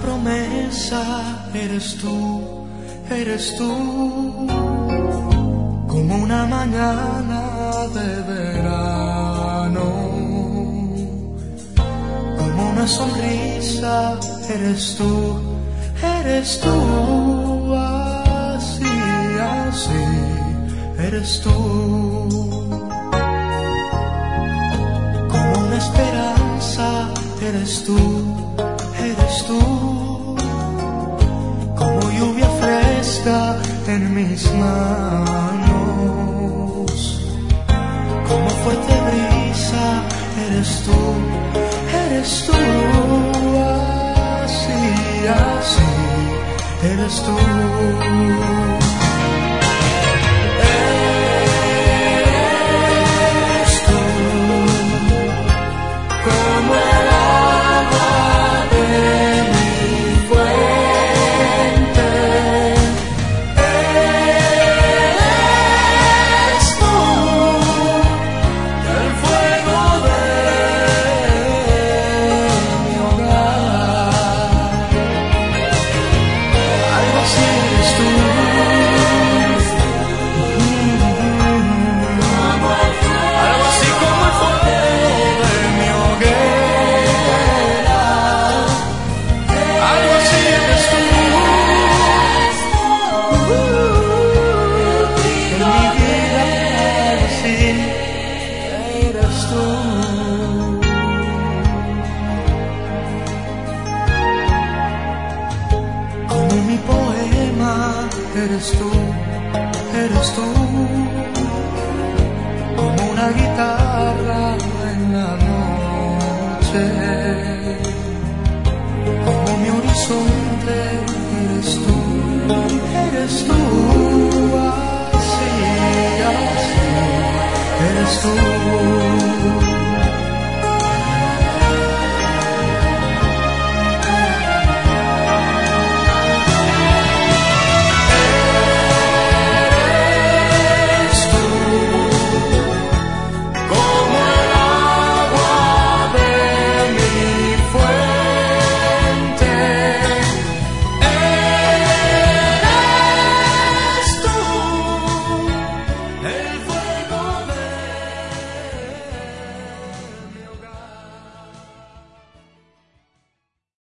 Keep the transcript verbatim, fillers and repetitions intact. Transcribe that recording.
promesa, eres tú, eres tú, como una mañana de verano, como una sonrisa, eres tú, eres tú, así, así, eres tú, como una esperanza, eres tú, eres tú, como lluvia fresca en mis manos, como fuerte brisa, eres tú, eres tú, así, así, eres tú. Como mi poema, eres tú, eres tú, como una guitarra en la noche, como mi horizonte, eres tú, eres tú, así, así, eres tú.